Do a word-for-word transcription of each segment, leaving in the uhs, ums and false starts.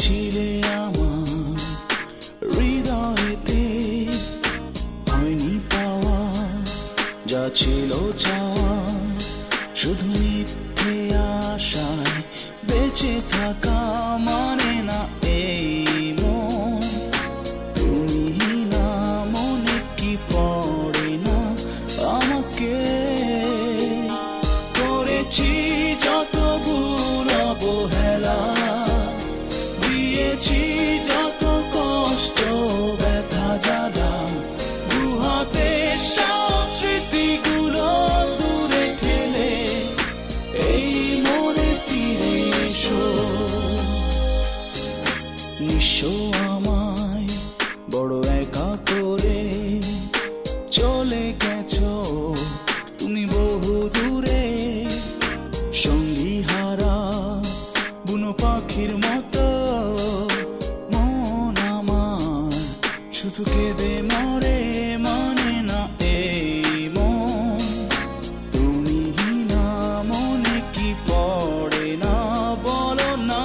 ছিলে আমার হৃদয়েতে, হয়নি পাওয়া যা ছিল চাওয়া, শুধু মিথ্যে আশায় বেঁচে থাকা মানে না এই মন। তুমি না মনে কি পড়ে না আমাকে, করেছি যত ভুল অবহেলা, দিয়েছি যত কষ্ট ব্যথা জ্বালা, দুহাতে সব স্মৃতিগুলো দূরে ঠেলে এই মনে ফিরে এসো। নিঃস্ব আমায় বড় একা করে চলে গেছো তুমি বহু দূরে, সঙ্গী হারা বুনো পাখির মতো মন আমার শুধু কেঁদে মরে, মানে না এই মন। তুমি না মনে কি পড়ে না বলো না,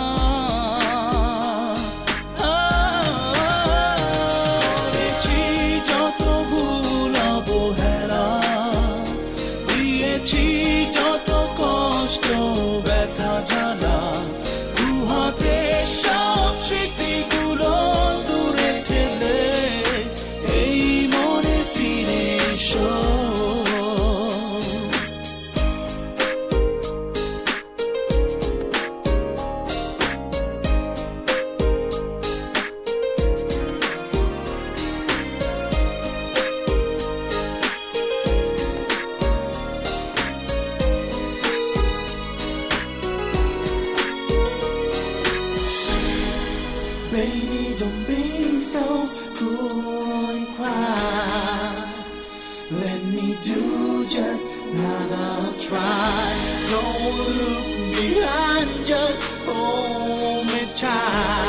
করেছি যত ভুল অবহেলা, দিয়েছি যত কষ্ট ব্যথা জ্বালা, দুহাতে সব স্মৃতিগুলো দূরে ঠেলে এই মনে ফিরে এসো। Baby, don't be so cruel and cry. Let me do just another try. Don't look behind, just hold me tight.